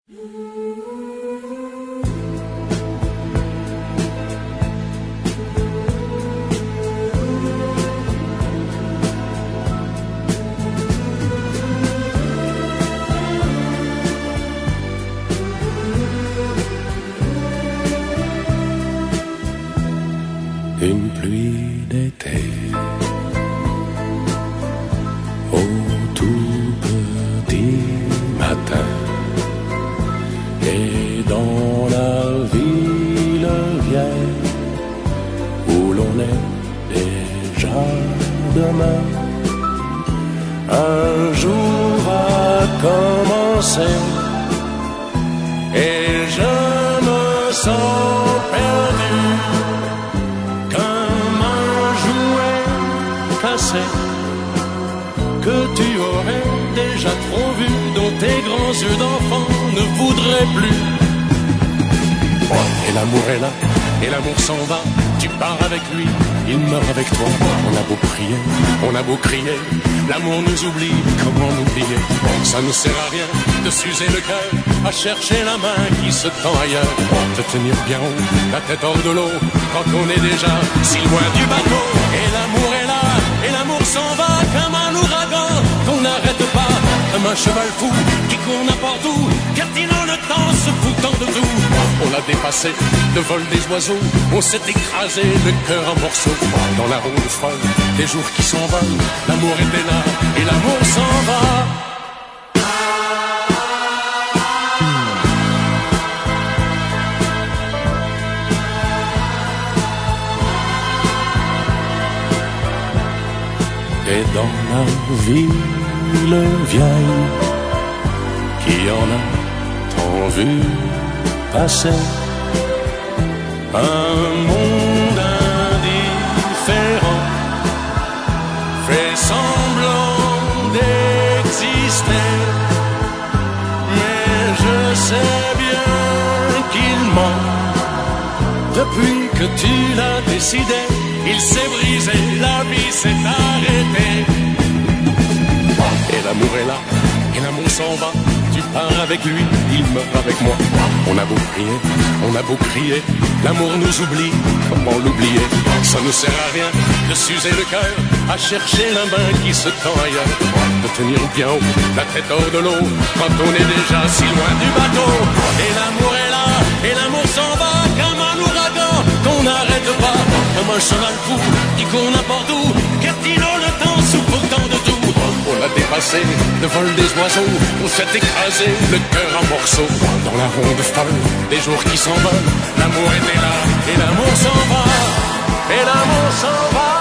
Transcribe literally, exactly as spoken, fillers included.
Une pluie d'été au tout petit matin, et dans la ville vieille où l'on est déjà demain, un jour a commencé et je me sens perdu comme un jouet cassé que tu aurais déjà trop vu, dont tes grands yeux d'enfant ne voudraient plus. Et l'amour est là, et l'amour s'en va, tu pars avec lui, il meurt avec toi. On a beau prier, on a beau crier, l'amour nous oublie, comment l'oublier? Ça ne sert à rien de s'user le cœur à chercher la main qui se tend ailleurs, te tenir bien haut, la tête hors de l'eau, quand on est déjà si loin du bateau. Et l'amour est là, et l'amour s'en va comme un ouragan qu'on n'arrête pas, comme un cheval fou qui court n'importe où, captivant le temps, se foutant de tout. On l'a dépassé, le vol des oiseaux, on s'est écrasé le cœur en morceaux. Dans la ronde folle des jours qui s'envolent, l'amour était là et l'amour s'en va. Et dans la ville vieille, qui en a tant vu passer, un monde indifférent fait semblant d'exister, mais je sais bien qu'il ment. Depuis que tu l'as décidé, il s'est brisé, la vie s'est arrêtée. Et l'amour est là, et l'amour s'en va, tu pars avec lui, il meurt avec moi. On a beau prier, on a beau crier, l'amour nous oublie, comment l'oublier? Ça ne sert à rien de s'user le cœur à chercher la main qui se tend ailleurs, de tenir bien haut, la tête hors de l'eau, quand on est déjà si loin du bateau. Et l'amour est là, et l'amour s'en va comme un ouragan qu'on n'arrête pas, comme un cheval fou qui court n'importe où, captivant le temps, souffrant de tout. On a dépassé le vol des oiseaux, on s'est écrasé le cœur en morceaux. Dans la ronde folle des jours qui s'envolent, l'amour était là et l'amour s'en va, et l'amour s'en va.